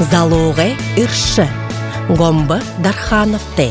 Залоғе үрші. Гомбы Дархановте.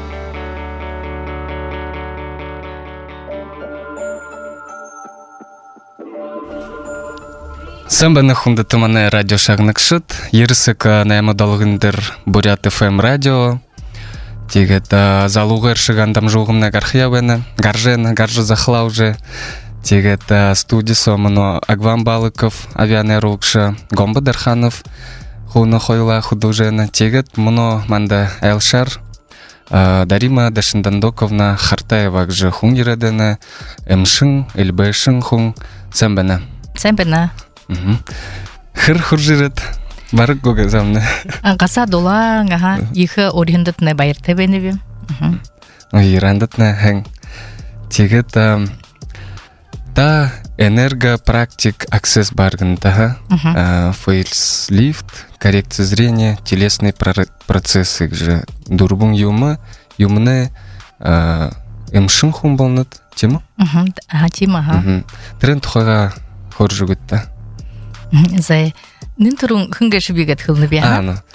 Сәмбәні хунды тыманы радио шағнықшыт. Ерісікі нәймадалғындыр Бурят FM радио. Тегет залуғы үршігандам жоғымна гархиявені. Гаржы захлаужы. Тегет студия сомыно Агван Балыков, авианеролгшы Гомбы Дарханов. Хуны хойла художена. Тегет мұно манда Элшар. Дарима Дашындандоковна Хартаева гжы хун ередені. Эмшын, Элбэшын хун. Сәмбәні. Сәмбәні. Хыр жүрет. Барық көге замны. Қаса долаң, ехі орендетіне байырты бәні бе. Ирандетіне әң. Тегет та энергопрактик аксесс баргында. Фейлслифт, коррекция зрения, телесные процессы. Дурбун юмны эмшын хун болнат. Тема? Тема. Тренд тұқаға хор жүгітті. Зай, нін тұрың күнгеші бегет қылны бе?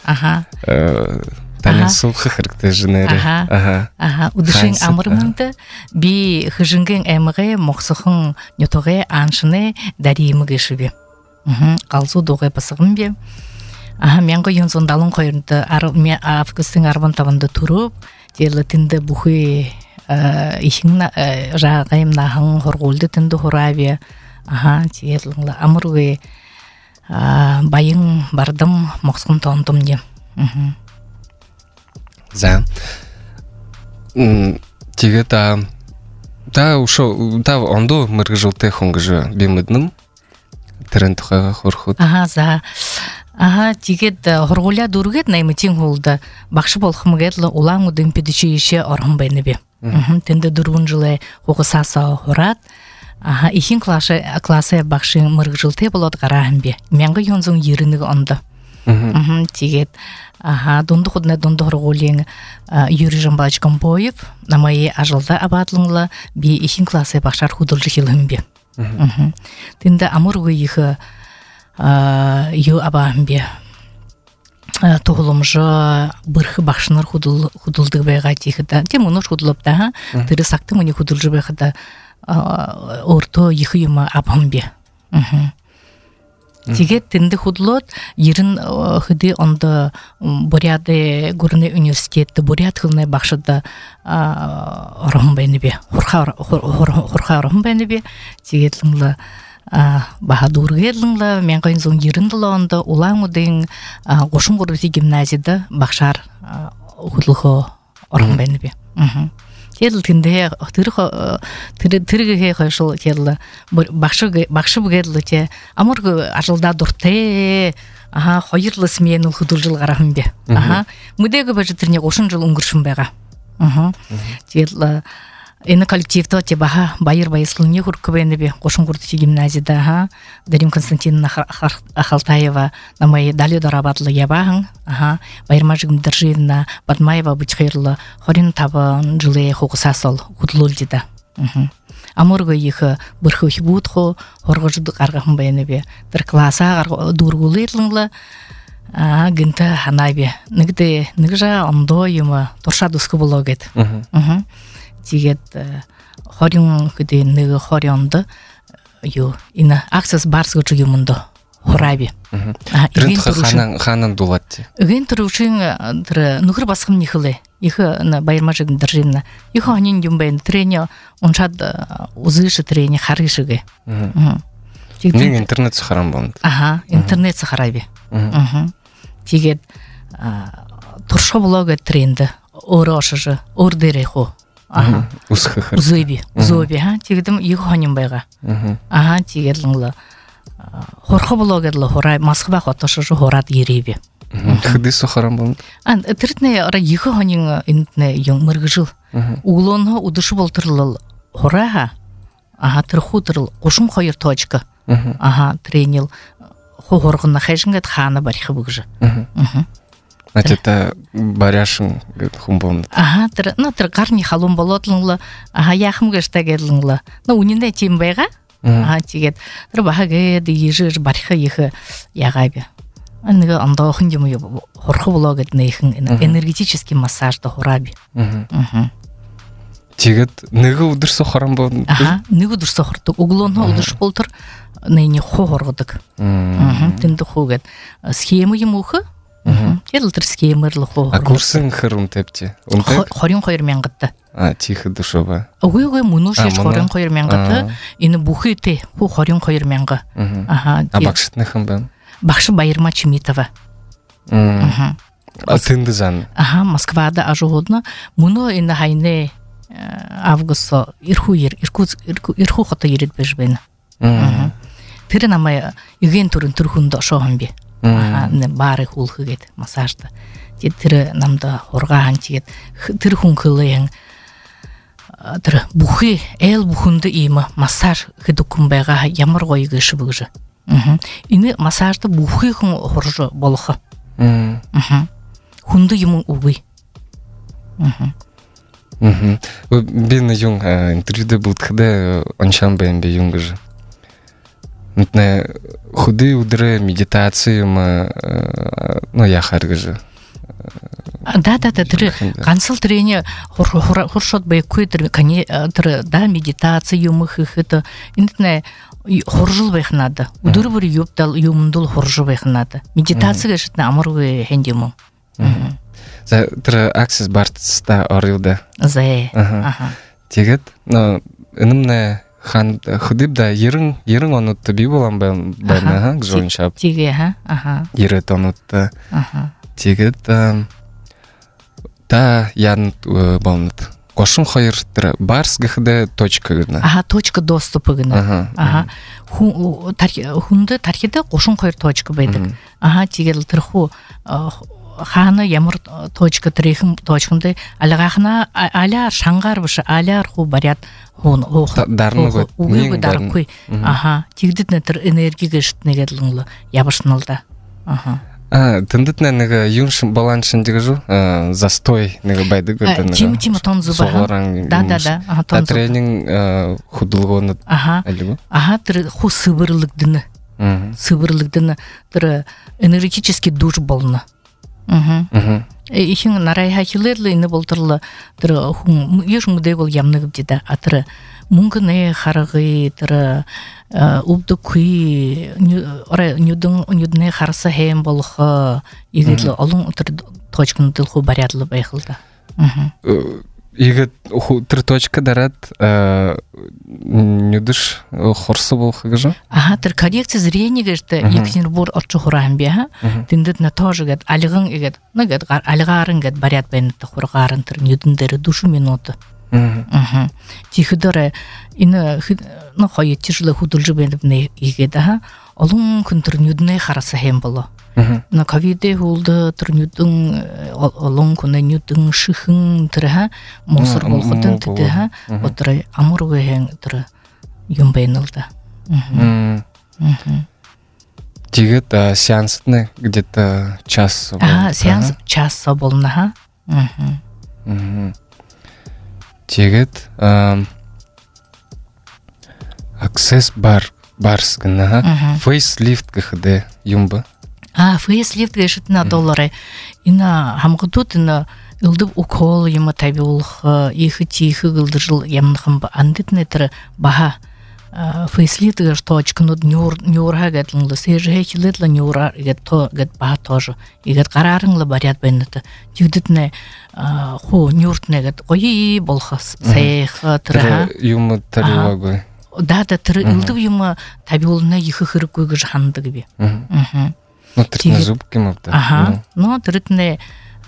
Тален сол қықырықты жынері. Удышын амырмыңды бі хыжынген әміғе моқсықын нетоғе аншыны дәриемі кеші бе. Қалзу доғай басығын бе. Менгі ензондалын қойырынды августың арбан табынды тұрып, дерлі тінді бұхы ишин жағайым нахын хорғолды тінді хора бе. Тиерліңлі амырғы байың бардым моқсықын тондым де. За. Теге та ондо мырғы жылты хонғы жы бемеднім. Тірін тұқаға хорхуд. За. Тегет хорғоля дұрғет наймы тең олды. Бақшы болқымығетлі олаң ұдың педіші еше орғын бәйні бе. Тенді дұрғын жылы қоғы саса хорат. Ихин классы бақшы мырғы жылты болады қарағын бе. Менгі ензің ерінігі онды. Тегет донды құдына донды хорғолең Юрий Жамбалыч Компоев намайы ажылда абатлыңлы бе ихин классы бақшар худылжы хилым бе. Тенді амырғы ехі ю абағын бе. Тоғылымжы бұрқы бақшынар худылдығы байға текіді. Тем ұныш худылып да, тірі сақты мұне худылжы байғыда орто ехі юма абағын бе. Тегет тенді худылот, ерін хүді онды Буряды Гурны университетті Буряд қылны бақшыда орғын бәйні бе, хорқа орғын бәйні бе. Тегет лыңлы бағадуыр герліңлі, мен қайын зоң ерінділі онды олаң ұдың қошын ғұрбеті гимназиды бақшар худылғы орғын бәйні бе. Теділ тінде түрігі қойшыл теділі бақшы бұгерлі те амырғы ажылда дұрты қойырлы сменіл худыл жыл қарағын бе. Мүдегі бәжі түріне қошын жыл ұңғыршын бәға. Теділі Эны коллективто те баха байыр байыслыне хуркы бәйні бе қошын ғұрды гимназияда Дарим Константиновна Ахалтаева намай дали дорабатлы ябағын байырма жығым Дыржиевна Бадмаева бұчқайырлы хорин табын жылы қоқыса сол құдылыл деді. Амырғы ехі бұрқы хибут қо хорғы жыды қарғағын бәйні бе бір класа дұрғылы ерліңлі гінті хана бе нігді жа ондо емі торша дұсқы болу кет. Тегет хорин күді нығы хорионды ина аксес барсығы жүгімінді хораби. Түрінті ханын дулатты? Үген тұрушың нүгір басқым нехілі. Ехі байырма жығын дыржинна. Ехі анин юмбайын трене оншад ұзышы трене харышығы. Мен интернет сахарам болынды? Интернет сахараби. Тегет тұршы блога тренді. Орашыжы, ордері хо. Узойби, тегедім егі ханим байға. Тегедліңлі хорқы блогерлі хорай, Москва хоташыжы хорат еребе. Хыды сахарам болынды? Түрітіне ара егі ханин интіне ең мұрғы жыл. Уғылуыны ұдышы болтырлы хорайға, түрху тұрыл, қошым қойыр точка. Тренел, хорғынна қайжыңғат ханы барқы бұғжы. Это баряшын хумбон. Тыр қарни халун болотлыңлы, яхым гештагерлыңлы. Унинде тем байға, тегет. Тыр баға геді ежі барқы ехі яғайбе. Анныга анда хынжымы хорхо блогет нейхин энергетический массажда хураби. Тегет неге удырса харам болду. Аха, неге удырса хортук. Углонно удырш болтур. Нейни хоргодук. Тинде хугет. Схема юмухы. Элтер схемерлы хор. А курсын хырун тепти. Хорин койрмен гытты. Тихо душова. Ой, мунуш хорин койрмен гытты. Ини бухыты ху хорин койрмен га. Аха. Бакшытны хымбам. Бакшы Байырма Чимитова. Тынды жан. Аха, Москвада ажугудна. Муну ини хайне августо ирху хата ирет бежбен. Тире намай юген турын турхунда шохамби. Не бары хулхыгет массажда. Тире намда хоргахан тигет тирхун кылыйын. Тире бухи эл бухунды има массаж хидукумбайга ямар гойгы шыбыгжы. Ини массажда бухи хун хоржо болха. Хунды юмун угы. Бин юнг интервьюда будет хде ончан бен бе юнг же. Нтне худы удре медитации ну я харгы. Да, тире кансыл тирене хоршот бай куйтер кане тире да медитация юмых это интне хоржул байхнады. Удыр бир юптал юмдул хоржу байхнады. Медитация гешитне амыргы хендему. За тире аксис бартста орилда. Зе. Тегет, но инымне хан худиб да ерин онутты би болам байна гжоншап. Теге, Ерет онутты. Тегет да ян болнут. Кошун хайыр тире барс гхде точка гына. Точка доступы гына. Хунды тархида кошун хайыр точка байдык. Тегел тирху ханы ямар точка трехим точкынды алгахна аля шангар бышы аля ху барят хун дарны угы даркуй. Тигдитне тир энергия шитнегедлыңлы ябышнылда. Тындытне неге юншын баланшын дегежу застой неге байды гөрден. Тима тонзуба. Да. Тренинг худылгоны алгы. Тир ху сыбырлыгдыны. Сыбырлыгдыны тир энергетический душ болны. Ихин нарайха хилерлы ины болтырлы тир хун еш мудегол ямныгып дида. Атыр мунгыне харгы тир убды куй нюдне харса хем болхы игетлы олон тир точканы дылху барядлы байхылда. Игет три точка дарат нюдыш хорсы болхы гыжы? Тир коррекция зрения геште Екатеринбург орчу хурамбия. Тиндет на тоже гет алыгын игет. Нагет алыгарын гет барят бенетті хургарын тир нюдындері душу минуты. Тихидары ины хойет тяжело худылжы бенетіне игеді. Олон күн тир нюдне харасы хем болу. На ковиде huldu турнюдың олон күнэ нюдың шихын тирэ мусор болхотын тидэ отыр амургэн тир юмбейнылда. Тигет сеансны где-то час. Сеанс час болна. Тигет аксесс барс гына фейслифт гхд юмба. Фейслифт гешит на $. Ина хамгудут ина ылдып укол ема табиулх ихы тихы гылдыжыл ямнахым ба андитне тир баха фейслифт геш точканы нюрха гетлыңлы сежhe хилетла нюра гет то гет баха тоже игет карарыңлы барят беннеті тигдитне ху нюртне гет ойи болхас сайха тирха юмы тарилагы. Да тир ылдып ема табиулна ихы хырык гыж ханды gibi. Ну, тритне зубки мапта. Ну, тритне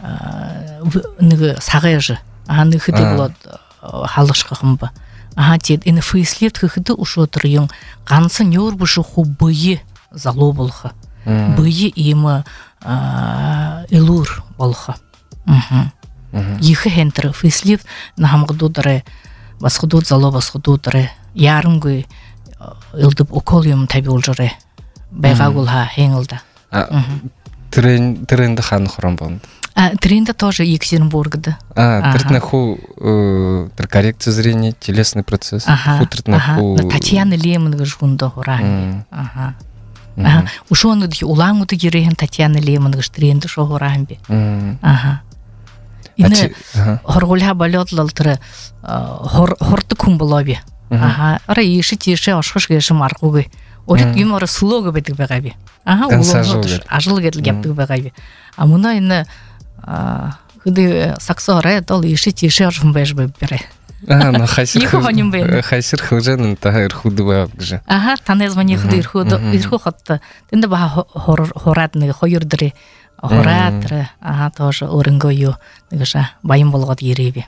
сагайжы. Ныхыды болот халышқа хымба. Тед ины фейслифт хыхыды ушотыр ең қансы нёр бұшы ху бұйы залу болха. Бұйы емі илур болха. Ехы хентірі фейслифт нахамғыдудыры басқыдуд залу басқыдудыры ярымгы илдіп укол ем таби олжыры. Байға гулха хеңілді. Тренді хан хұрам болынды? Тренді тоже Екатеринбургда. Тритне ху коррекция зрения, телесный процесс. Татьяна Лемонга жунда хурами. Ушоны улан уты гирehen Татьяна Лемон гыштренды шогорахан бе. Ины хоргулha болотлал тыры хорты кум болобе. Ара иши тише ашхыш геши маркугы. Орит юм ара слога бетик бегаби. Ажыл гетл гептик бегаби. А муна ины хыды саксора тол иши тише ашхым беш бепере. Ну хайсир хылжан тахыр худы баап гыжа. Танезмани худы ирху хатта. Тенде ба хоратны хойырдыры. Хоратыры. Тоже орынгою гыжа байым болгот еребе.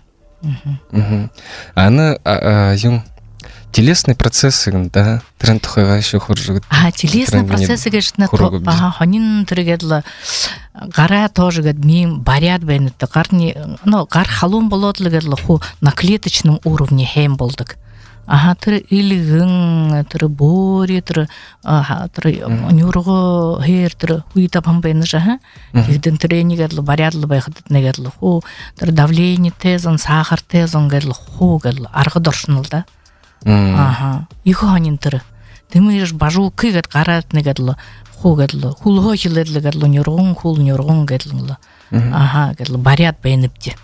Аны юң телесный процессы, да, тренд хойга еще хуже. Телесный процессы гешна то, ханин трегедла гара тоже гад мим барят бенет, гарни, ну гар халун болотлыгедла ху на клеточном уровне хем болдык. Тыр илигин, тыр бори, тыр нюрго хер, тыр хуитапам бенежа, тигден тренигедла барятлы байхадет негедла ху, тыр давление тезон, сахар тезон гедла ху гедла аргы доршнылда. Ихо ханин тыры. Тымыш бажу кыгат карат негедло, ху гедло, хулго хиледло гедло, нюргун гедло. Гедло барят бейнипти.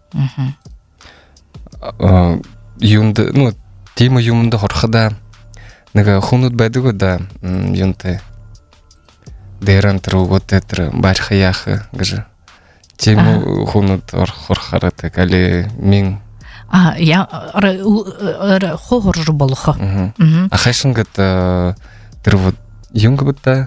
Юнда, ну, тема юмда хорхада, нега хунут байдыгы да, юнты. Дейран тыры вот это бархаяхы гыжы. Тема хунут хорхараты, кали мин. Я хохоржу болха. Хайшын гат тыр вот юнга бытта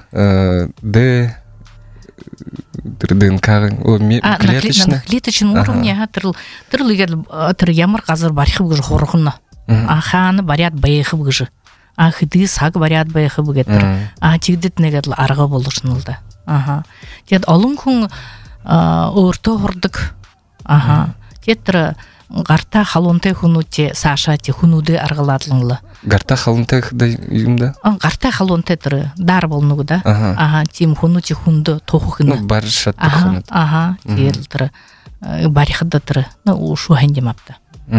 ДНК клеточный. Клеточный уровне тыр ямар казыр бархып гыжы хорхынна. Ханы барят байхып гыжы. Хыды саг барят байхып гыгеттыр. Тигдет негедл арга болушнылда. Тет алын күн орто хордык. Теттір гарта халонте хунуте Саша те хунуды аргаладлыңлы. Гарта халонте да юмда? Гарта халонте тыры дар болнугу да. Тим хунуте хунду тохухына. Ну барышат хунут. Тел тыры барихада тыры. Ну ушу хендемапта.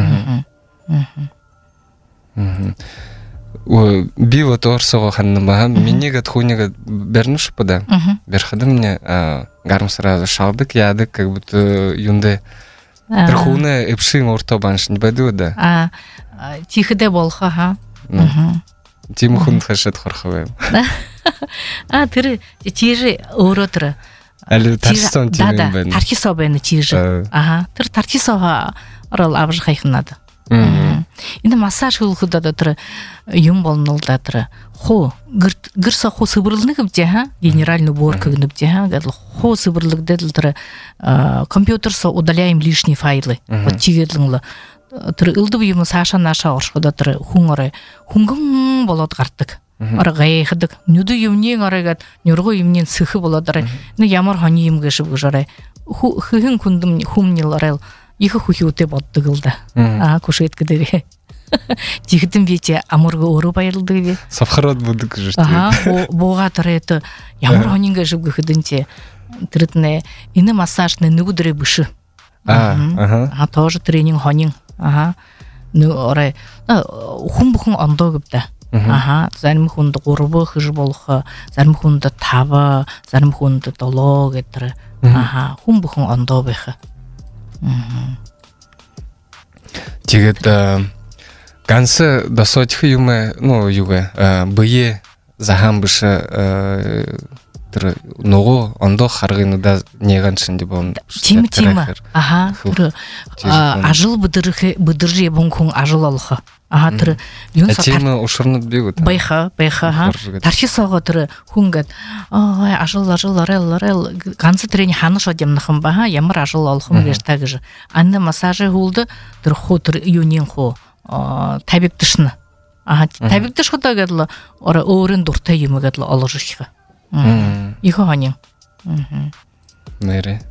Бива торсого ханнама минегат хуйнегат бернуш пада. Берхады мне гарм сразу шалдык ядык как будто юнде. Трхуна эпшим ортобанш не байду да. Тихде болха Тим хун хашат хорхавем. Тыры тижи оротра. Али тарсон тим бен. Тархисо бен тижи. Тыр тархисо орал абж хайхнады. Инде массаж хулхуда да тыр юм болнулда тыр. Хо гырса хо сыбырлык бте генеральный уборка гныбте гадл хо сыбырлык дедл тыр компьютерса удаляем лишние файлы. Вот тигедлыңлы тыр ылды бүйім Саша наша оршкода тыр хунгын болот гартык. Ара гайхыдык нүдү юмнен арагат нюрго юмнен сыхы болодыр. Ну ямар хани юм гышып гыжары. Хыгын кундым хумниларел ихы хухиуте боттыгылда. Кушетке дере. Тигдим бете амурга ору байылды бе. Сафхарат будык жышты. Бога тыры это ямар ханин гышып гыхыдынте. Тырытне ины массажны нүгдыре бышы. Тоже тренинг ханин. Ну ора хумбухун андогыпта. Зарим хунда горбы хыжы болха, зарим хунда таба, зарим хунда долог етірі. Хумбухун андогыпта. Тигет гансы досотхы юме, ну юге, бые захам бышы ногу ондо харгыны да неганшын деп он. Тима. Ажыл быдыржы бункун ажыл алха. Тыры тема ушурнут бегут. Байха. Тархисого тыры хунгат. Ажыл арел гансы трени ханыш одемнахым баха, ямар ажыл алхым гештагыжы. Анны массажы гулды тыр ху тыр юнин ху табик тышны. Табик тышхы дагадла ора орын дурта юмагадла алыжышха. Ихо ханин. Нэре.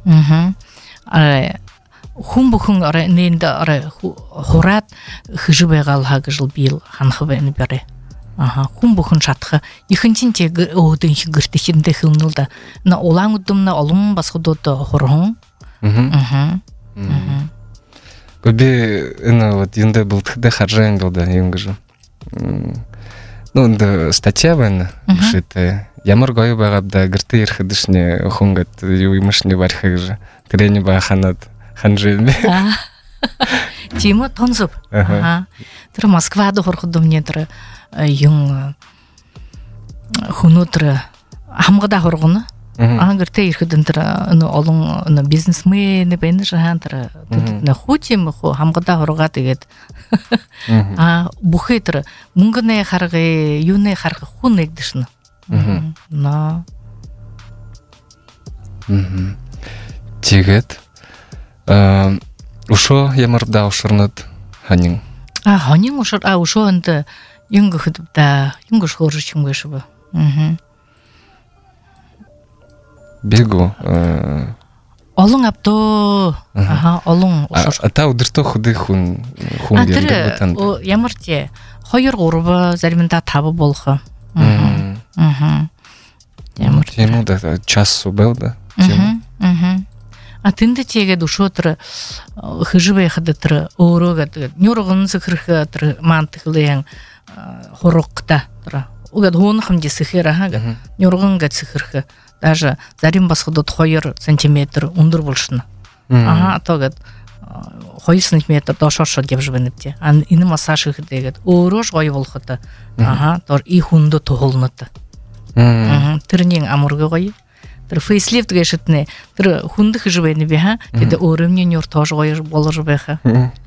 Хумбухун ара ненда ара хорат хыжы байгал хагыжыл бил ханхыбен бере. Хумбухун шатха ихинчинте одын гыртышинде хылнылда. На олаң удумна олум басходото хорхун. Көбе ина вот юнда бултхда харжаң болда юнгыжы. Ну да статья бен шите Ямар гоё байгаад да гэртээ ирэхэд шнэ хөнгөд юу юмшны барих гэж тэрэний ба ханаад ханжээ. Тийм үү тонзов. Тэр Москвад хорход өмнө тэр юм хүнөдөр хамгада хоргоно. Гэртээ ирэхэд тэр олон бизнесмен байна шахан тэр хүүчим хамгада хоргаа тэгээд бүхий тэр мөнгөний харгыг юуны харгыг хүн нэгдэшнэ. Тэгээд ушо ямар да ушурнод ханин. Ханин ушур ушонд юнгөхд да юнгөш хөөрч юм гэж ба. Бэгу олон авто олон ушур. Та өдөртөө хөдөө хүн ярьдаг танд. Ямар ч 2 3 заримдаа 5 болох. Ямар тийм үү час убав да. Тийм. Тэнд чигээд өшөөдөр хэжбэхэд тэр өөрөө гэдэг нюргон зөвхөрх тэр мантхлын хургта тэр угад хуунхам жисэхэр хаа нюргон гэсэхэрх даже зарим басходод 2 см өндөр болшно. Атогад 2 см доошоошоо явж байна тий. Энэ массаж хийгээд өөрөө гоё болоход тор и хүндө тухолнод. Тэрний амурга гоё. Тэр фейслифт гэшэтнэ тэр хүндэх гэж байна би хаа. Тэгээд өөрөмний нюр тоош гоё болж байха.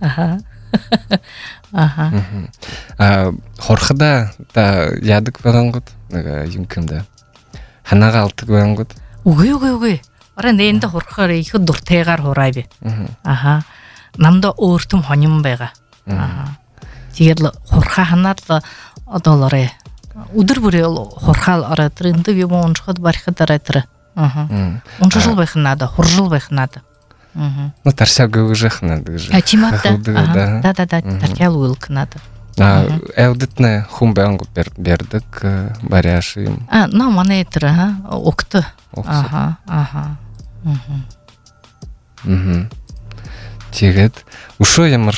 Хорхода та яадаг байгангууд нэг юм кэмдэ. Ханаага алдаг байгангууд. Үгүй. Орой нээндэ хорхоор их дуртайгаар хураа би. Намда өөртөм хоним байгаа. Тэгээд хурхаа ханаад одоо лорэ өдөр бүрээ хурхаал ороод тэр интервью уншихад барихад дараа тэр уншил байх надаа хуржил байх надаа. Ну тарсаа гөгөжих надаа гэж. Чимата. Да тархиал үлк надаа. Эвдэтнэ хүн байнгут бердэг баряаш юм. Но манай тэр өгтө. Тэгээд өшөө ямар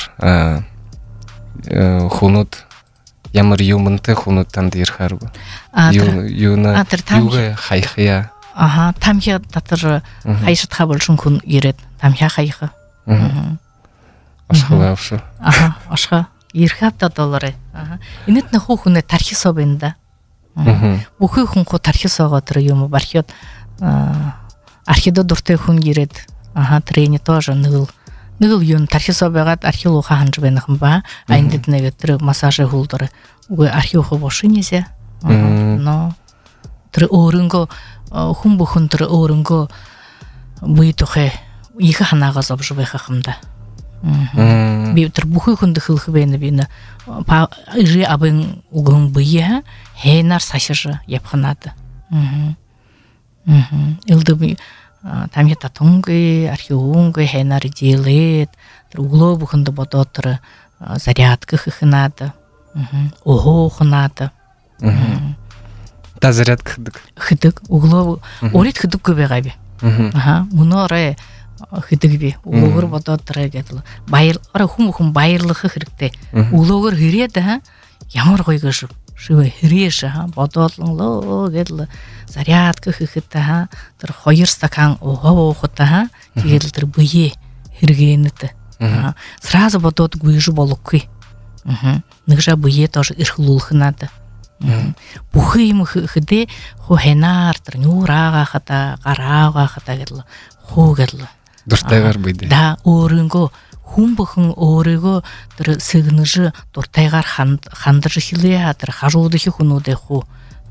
хүнүүд ямар юмнтэй хүнүүд танд ирэхааргүй. Юуна юугээ хайхая. Тамхи татар хайшатха болшин хүн ирээд тамхи хайха. Ашхавш. Ашха ирэхавта доллар. Инэт нөхөө хүнээ тархисоо байна да. Бүхий хүн хо тархисоогоо тэр юм бархиод архидо дуртай хүн ирээд трени тоже нэг юм тархисоо байгаад архиулууха ханж байна юм ба. Энд нэг тэр массаж хуулдар үгүй архиуха бошинисэ. Но тэр өөрөнгөө хүн бүхэн тэр өөрөнгөө буйдохэ их ханаагаас авж байх юм да. Би тэр бүхий хүн дэхлэх байна би нэ па ижи абын угон бие хэнар сашир явхнаад. Элдэ тамхи татунгүй архиунгүй хэнар жилээд тэр углоо бүхэнд бодоод тэр зарядка хнаад. Хнаад. Та зарядка хэдэг углоо өөрөд хэдэггүй байгаа би. Мөнөөрэ хэдэг би углоогоор бодоод тэрэ гэдэл баяр хүн баярлах хэрэгтэй. Углоогоор хэрээд ямар гоё гэж шивэ хэрээш бодоолнлоо гэдэл зарядка хийхэд тэр 2 стакан уухад тэгэл тэр бие хэрэгэнэт сразу бодоод гүйж болохгүй. Нэгжа бие тоже эрхлүүлэх надад. Бүхий юм хэдэ хөө хэнаар тэр нүүраагаа хата гараагаа хата гэдэл хөө гэдэл дуртайгаар бийдэ. Да өөрөнгөө хүн бүхэн өөрийгөө тэр сэгнэж дуртайгаар хандарж хэлээ тэр харуудах хүнүүдээ хөө.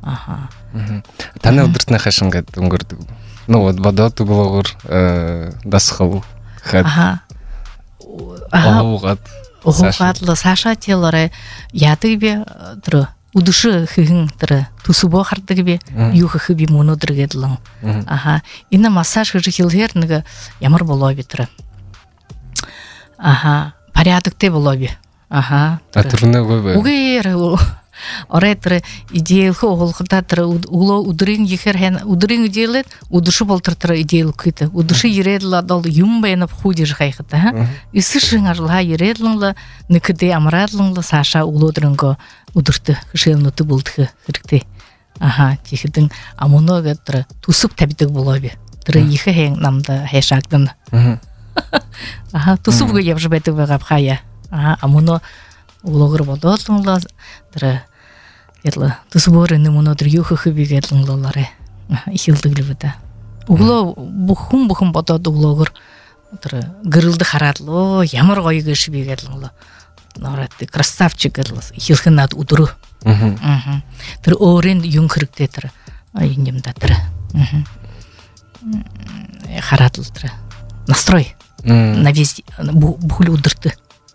Таны өдөртний хашин гэд өнгөрдөг. Ну бодоод углоогоор дасхав хад. Ухаад саша телорэ яадаг би тэр үдэш хин тэр төсөвөө хардаг би юу хэх би мөнөдөр гэдлэн. Энэ массаж хийж хэлэхэр нэг ямар болоо би тэр. Порядоктэй болоо би. Тэрнээ гоё бай. Үгээр орой тэр идейлхөө уулгадаа тэр өглөө өдрийн ихэр өдрийн идейлэд өдөш бол тэр идейлхүйтэй. Өдөш ирээд л одоо юм байна хүүдэж хайхад эсэшин арлаа ирээд л нэгэдэ амраалн л саша өглөөдрөнгөө өдөртө хөшөөнөтө бүлдэх хэрэгтэй. Аха, тихдин амуно гетр тусуп табидик болоби. Тыр ихе хен намда хешагдын. Аха, тусуп гыяп жбетик багап хая. Аха, амуно улогыр бодолунла тыр етла тусборы немуно тыр юхы бигетлунлары. Ихилдыглыбыта. Угло бухум бодод улогыр тыр гырылды харатло, ямар гойгы шибигетлунла. Нарат красавчик гырлас. Ихилхнат удуру. Тэр өөрийн юм хэрэгтэй тэр юм да тэр. Харатл тэр. Настрой. На весь бүхэл өдөртөө.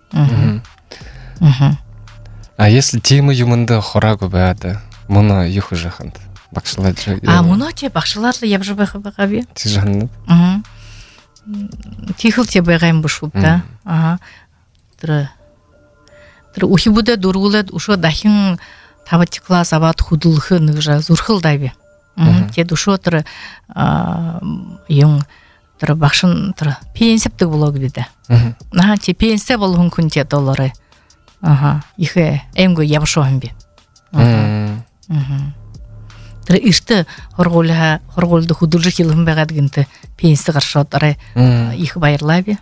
А если тема юмында хораагүй байгаад муна юу хажаханд багшлаад. Муна те багшлаад явж байгаа би. Чи жанна. Тихэл те байгаа юм биш үү та. Тэр ухибуда дургуулад ушо дахин 5 класс аваад хөдөлгөх нэг зүрхэл дайв. Тэд ушо тэр юм тэр багшин тэр пенсивдэг блог бидэ. Чи пенсив болгон хүн те доллары. Ихэ эмгөө явшоо юм би. Тэр ихтэй хоргуулд хөдөлгөх юм байгаад гинтэ пенси гаршоод арай их баярлаа би.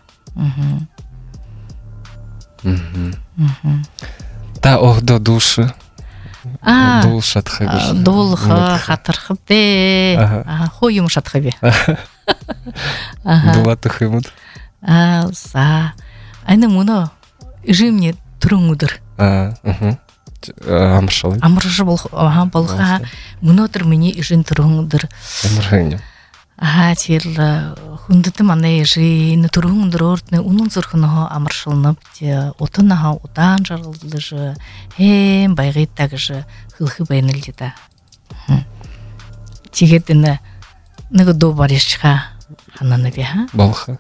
Та огдо души. Дул шатхагыш. Дул хатархбе. Хойым шатхбе. Дулатых юмуд. За. Айны муно жимне түрүңүдүр. Амшалы. Амрышы болга мунотыр мени ижин түрүңүдүр. Амрыгы. Тел хүндэт манай жи натурхун дөрөөртне унун зөрхнөө амаршылнып те утанаха удаан жаргалдыжы хэм байгыйтагыжы хылхы байнылдыда. Тигетне нэг доо баришха ханана биха. Болха.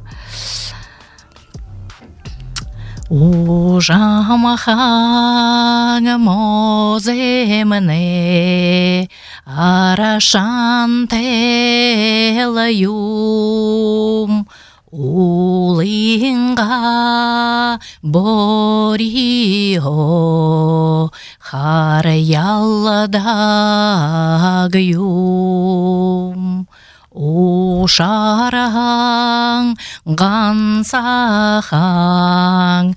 Ужамахага моземне арашантелаюм улинга борио харялладагюм Ушарахан гансахан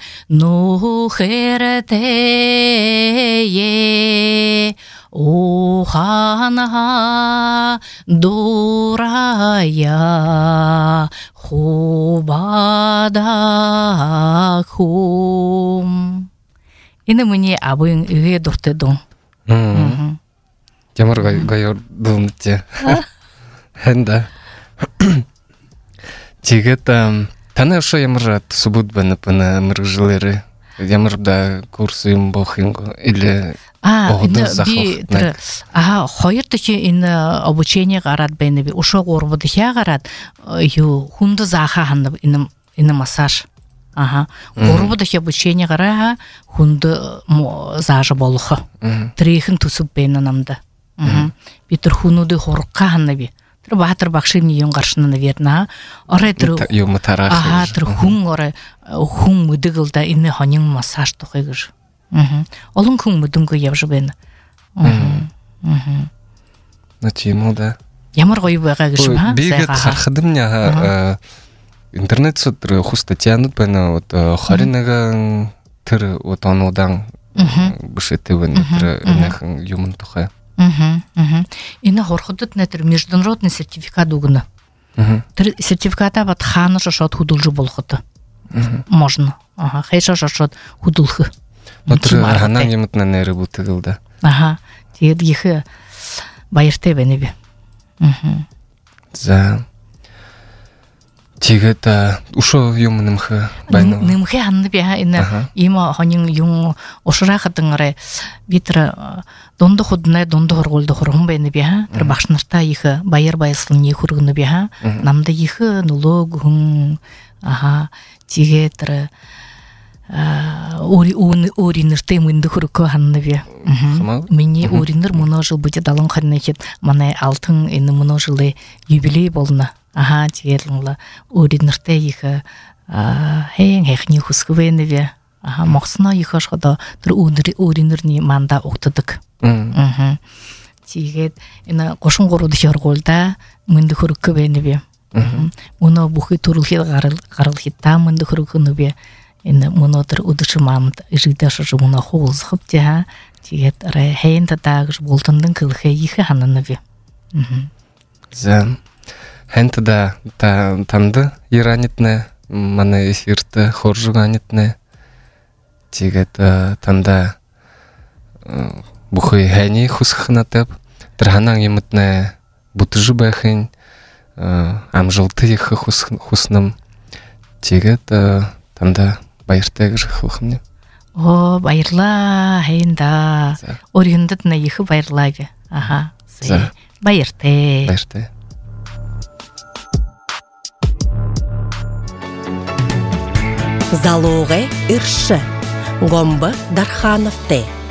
нухертее уханаха дурая хубадахум. Ini muni abung ие дуртедон. Ямар гайор думте. Хэнда. Тэгээд таны ошо ямар тусбуд бана мэржлэрэ ямар да курс юм бох юм или би хоёр дахь энэ обучение гараад байна би ошо гурвад хя гараад юу хүнд зааха ханд энэ массаж гурвад дахь обучение гараа хүнд зааж болох трийнхэн төсөв байна намда би тэр хүнүүдийг хургах хана би тэр баатар багшийн юм гаршна наверное орой тэр юм тарах тэр хүн орой хүн мэдэгэл да энэ хонин массаж тухай гэж олон хүн мэдэнгүй явж байна Начимо да ямар гоё байгаа гэж ба бигэд харахдам ня интернет сутр хустатянут байна вот 21 тэр удааnuudan бишэтевэн тэр нэхэн юм тухай Энэ хорходод нэтер международный сертификат өгнө. Тэр сертификата бат хаана шошод хөдөлж болоход. Можно. Хайша шошод хөдөлөх. Тэр ханаа юмд нэрэ бүтгэл да. Тэгээд их баяртай байна би. За. Тэгээд ушо юм нэмхэ байна. Нэмхэ ханна би энэ ийм хонин юм ушраахадангаараа би тэр дунд худнаа дунд хоргуулд хорхон байна би тэр багш нартай их баяр баясгалны хүргэнэ би намда их нөлөөг хүн тэгээд тэр өөрийн нэртэй мөнд хөрөкө ханна би. Миний өөрийн нэр мөнөжил бүжид 70 хоногт манай алтан энэ мөнөжилээ юбилей болно. Тэгээд л өөрийн нэртэй их хэн хэхний хүсгвэнэ би. Мохсноо их ашгада тэр өөрийн нэрний манда угтдаг. тигет ина кошун горуду шорголда мынды хүрүккө бенебе. Муну бухи турулхи гарылхита мынды хүрүккөнүбе. Ина мунотыр удушумамд жидашыжы муна холзхып жа тигет райхен татагыш болтондун кылхы ихи хананыбе. За. Хентада танды иранитне мана эфирте хоржуганитне тигет танда бухой хани хусхнатеп трханан емытне бутыжы бахин амжылты ихы хусным тигет танда байыртегж хухмне. О, байырла хейнда. Орюндат на ихы байырлабе. Ага. Байырте. Байырте. Залоғе үрші. Гомбы Дарханов те.